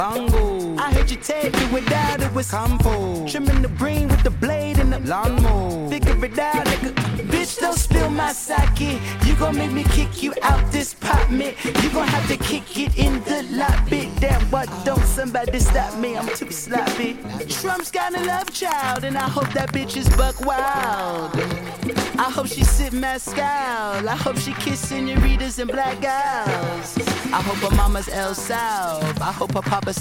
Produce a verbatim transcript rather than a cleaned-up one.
Bongo. I heard you take it without it was compo. Trimming the green with the blade and the lawnmower. Figure it out, nigga. Bitch, don't spill my sake. You gon' make me kick you out this pot mint. You gon' have to kick it in the lobby. Damn, what don't somebody stop me? I'm too sloppy. Trump's got a love child, and I hope that bitch is buck wild. I hope she sip Mescal. I hope she kiss senoritas and black gals. I hope her mama's El Sal. I hope her papa